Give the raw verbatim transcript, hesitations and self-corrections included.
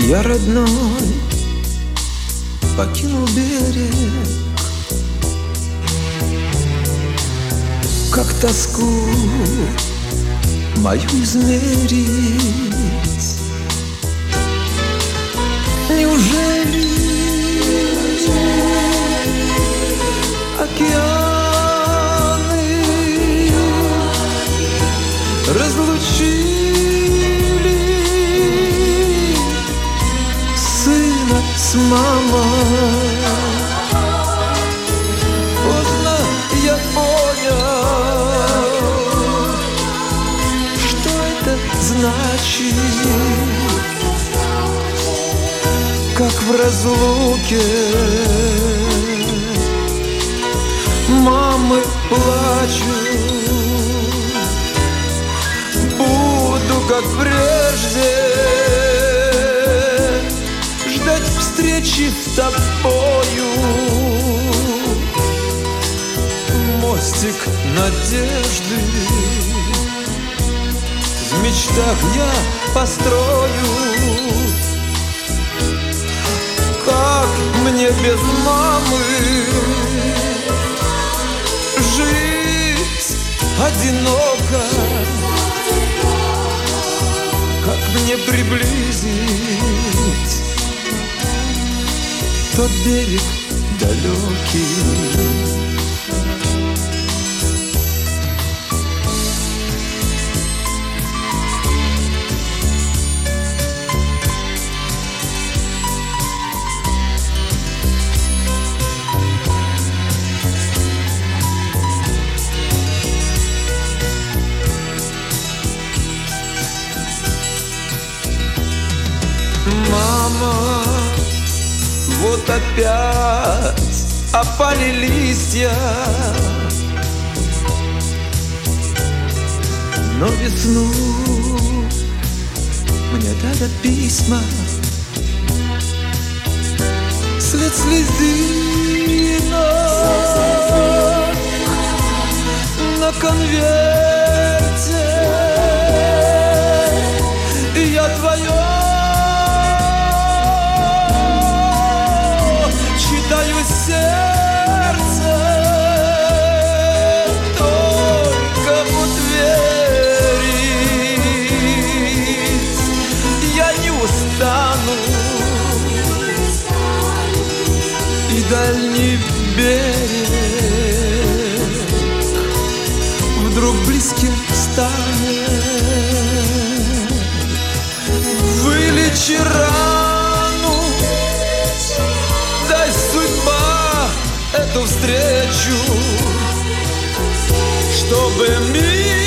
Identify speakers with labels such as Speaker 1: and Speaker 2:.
Speaker 1: Я, родной, покинул берег, как тоску мою измерить. Неужели океаны разлучили сына с мамой? Поздно я понял, что это значит, как в разлуке мамы плачут. Буду, как прежде, ждать встречи с тобою. Мостик надежды в мечтах я построю. Как мне без мамы жить одиноко? Как мне приблизить тот берег далекий? Мама, вот опять опали листья, но весну мне дарят письма. След слезинок на конверте, и я твое сердце, только вот верить я не устану. И дальний берег вдруг близким станет. Вылечи рану, дай судьба эту встречу, чтобы мир